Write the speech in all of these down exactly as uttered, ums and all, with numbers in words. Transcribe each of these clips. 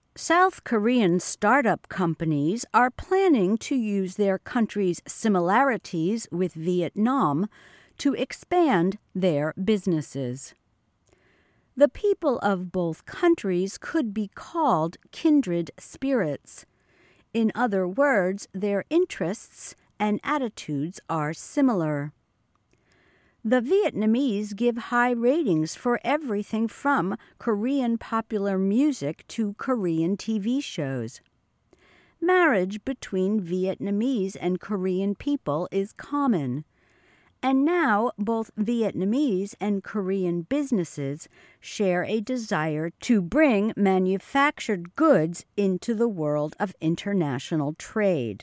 South Korean startup companies are planning to use their country's similarities with Vietnam to expand their businesses. The people of both countries could be called kindred spirits. In other words, their interests and attitudes are similar. The Vietnamese give high ratings for everything from Korean popular music to Korean T V shows. Marriage between Vietnamese and Korean people is common. And now both Vietnamese and Korean businesses share a desire to bring manufactured goods into the world of international trade.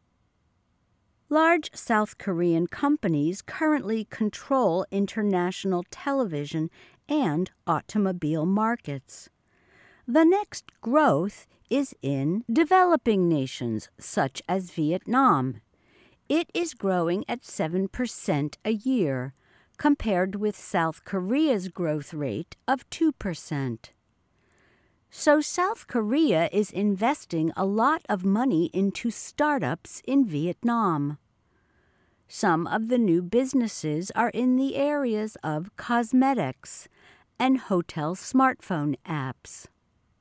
Large South Korean companies currently control international television and automobile markets. The next growth is in developing nations such as Vietnam. It is growing at seven percent a year, compared with South Korea's growth rate of two percent. So South Korea is investing a lot of money into startups in Vietnam. Some of the new businesses are in the areas of cosmetics and hotel smartphone apps.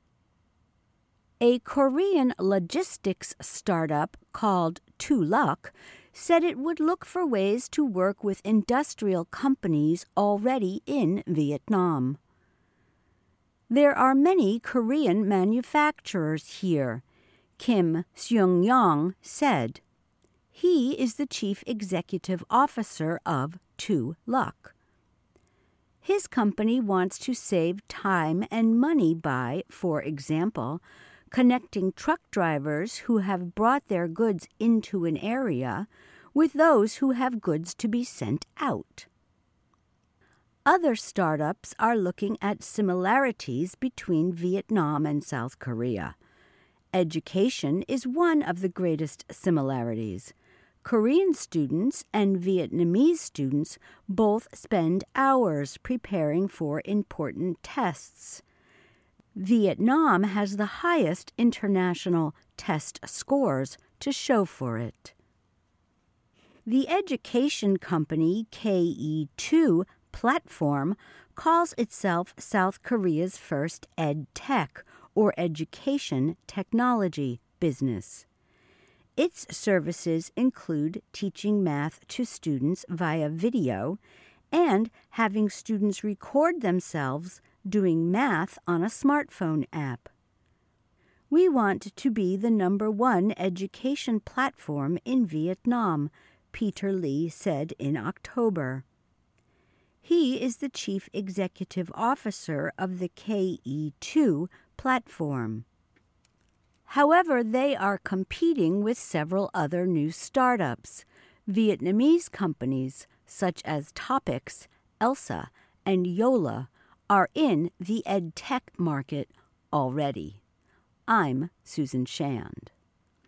A Korean logistics startup called Tuluk said it would look for ways to work with industrial companies already in Vietnam. There are many Korean manufacturers here, Kim Seung-yong said. He is the chief executive officer of Tuluk. His company wants to save time and money by, for example, connecting truck drivers who have brought their goods into an area with those who have goods to be sent out. Other startups are looking at similarities between Vietnam and South Korea. Education is one of the greatest similarities. Korean students and Vietnamese students both spend hours preparing for important tests. Vietnam has the highest international test scores to show for it. The education company K E two Platform calls itself South Korea's first ed-tech, or education technology, business. Its services include teaching math to students via video and having students record themselves doing math on a smartphone app. We want to be the number one education platform in Vietnam, Peter Lee said in October. He is the chief executive officer of the K E two platform. However, they are competing with several other new startups. Vietnamese companies such as Topics, Elsa, and Yola are in the ed-tech market already. I'm Susan Shand.